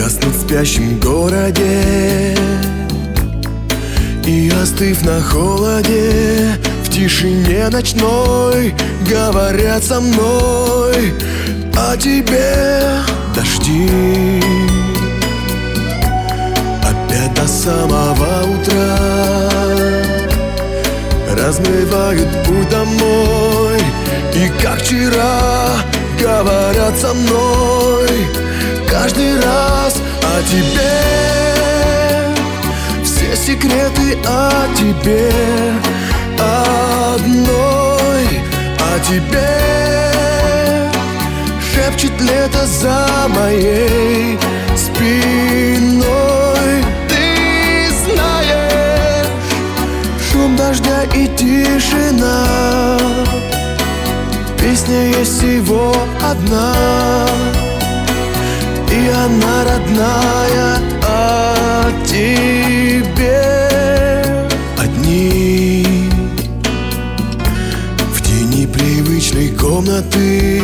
гаснут в спящем городе, и остыв на холоде, в тишине ночной говорят со мной о тебе дожди. Опять до самого утра размывают путь домой, и как вчера говорят со мной каждый раз о тебе. Все секреты о тебе одной, о тебе шепчет лето за моей спиной. Ты знаешь, шум дождя и тишина, песня есть всего одна, и она родная о тебе. Одни в тени привычной комнаты,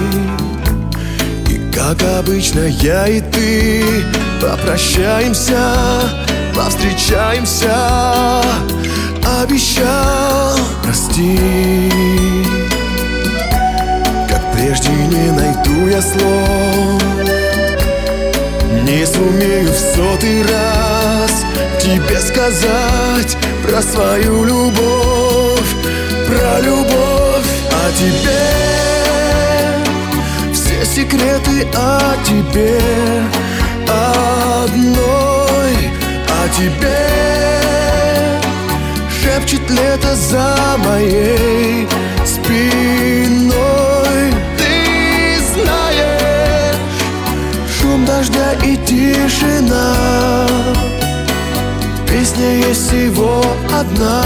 и как обычно я и ты попрощаемся, повстречаемся. Обещал простить, как прежде не найду я слов, не сумею в сотый раз тебе сказать про свою любовь, про любовь о тебе. Все секреты о тебе одной, о тебе шепчет лето за моей спиной. Ты знаешь, шум дождя и тишина, песня есть всего одна,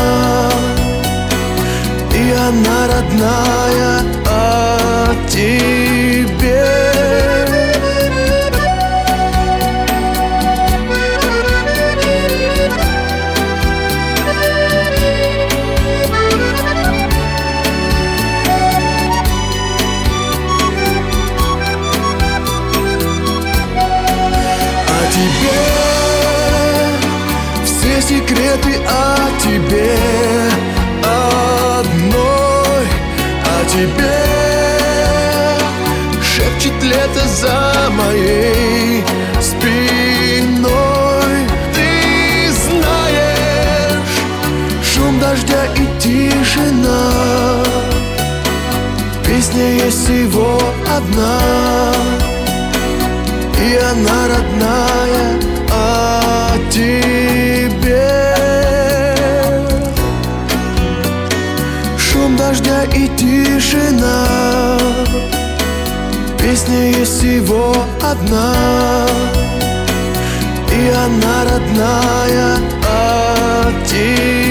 и она родная о тебе. Все секреты о тебе одной, о тебе шепчет лето за моей спиной. Ты знаешь, шум дождя и тишина, песня есть всего одна, и она родная о тебе. Шум дождя и тишина, песня есть всего одна, и она родная о тебе.